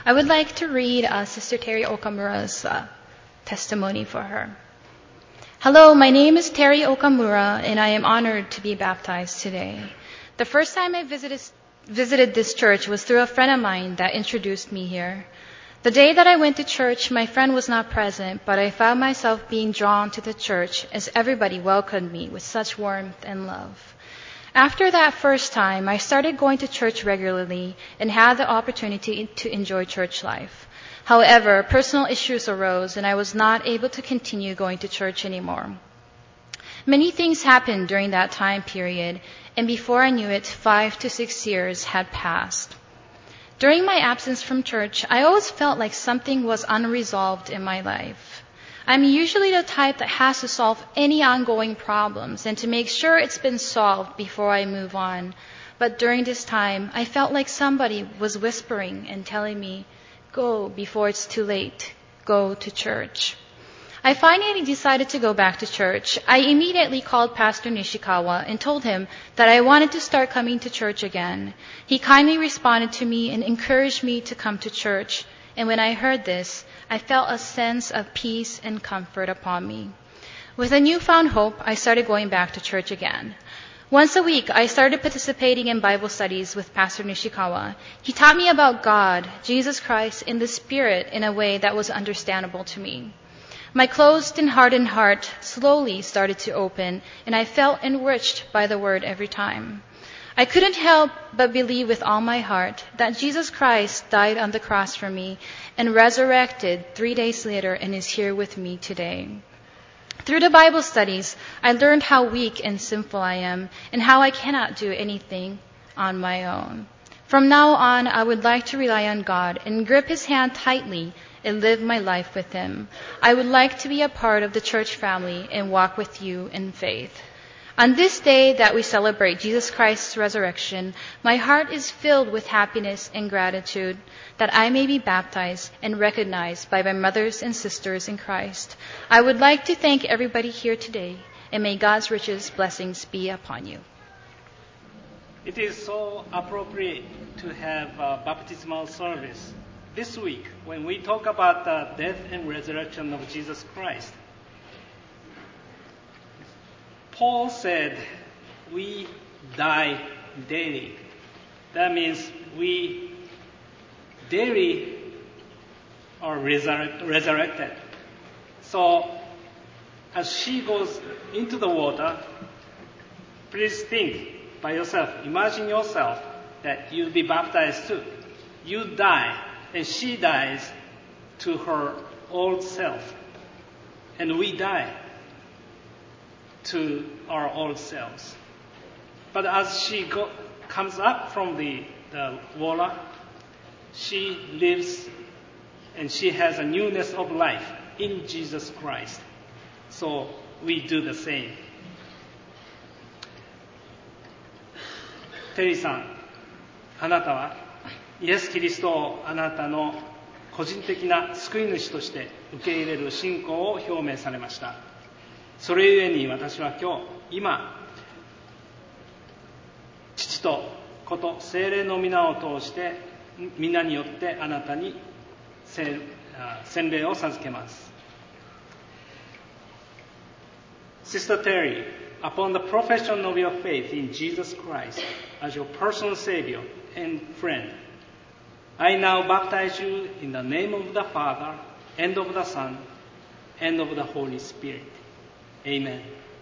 I would like to read Sister Terry Okamura's testimony for her. Hello, my name is Terry Okamura, and I am honored to be baptized today. The first time I visited this church was through a friend of mine that introduced me here. The day that I went to church, my friend was not present, but I found myself being drawn to the church as everybody welcomed me with such warmth and love. After that first time, I started going to church regularly and had the opportunity to enjoy church life. However, personal issues arose and I was not able to continue going to church anymore. Many things happened during that time period, and before I knew it, 5 to 6 years had passed. During my absence from church, I always felt like something was unresolved in my life. I'm usually the type that has to solve any ongoing problems and to make sure it's been solved before I move on. But during this time, I felt like somebody was whispering and telling me, "Go before it's too late. Go to church." I finally decided to go back to church. I immediately called Pastor Nishikawa and told him that I wanted to start coming to church again. He kindly responded to me and encouraged me to come to church. And when I heard this, I felt a sense of peace and comfort upon me. With a newfound hope, I started going back to church again. Once a week, I started participating in Bible studies with Pastor Nishikawa. He taught me about God, Jesus Christ, and the Spirit in a way that was understandable to me. My closed and hardened heart slowly started to open, and I felt enriched by the Word every time. I couldn't help but believe with all my heart that Jesus Christ died on the cross for me and resurrected 3 days later and is here with me today. Through the Bible studies, I learned how weak and sinful I am and how I cannot do anything on my own. From now on, I would like to rely on God and grip His hand tightly and live my life with Him. I would like to be a part of the church family and walk with you in faith. On this day that we celebrate Jesus Christ's resurrection, my heart is filled with happiness and gratitude that I may be baptized and recognized by my brothers and sisters in Christ. I would like to thank everybody here today, and may God's richest blessings be upon you. It is so appropriate to have a baptismal service this week when we talk about the death and resurrection of Jesus Christ. Paul said, we die daily. That means we daily are resurrected. So, as she goes into the water, please think by yourself, imagine yourself that you'll be baptized too. You die, and she dies to her old self. And we die to our old selves. But as she comes up from the water, she lives and she has a newness of life in Jesus Christ. So we do the same. テリーさん、あなたはイエス・キリストをあなたの個人的な救い主として受け入れる信仰を表明されました。それゆえに私は今、父と子と聖霊の皆を通して皆によってあなたに洗礼を授けます。Sister Terry, upon the profession of your faith in Jesus Christ as your personal Savior and friend, I now baptize you in the name of the Father, and of the Son, and of the Holy Spirit. Amen.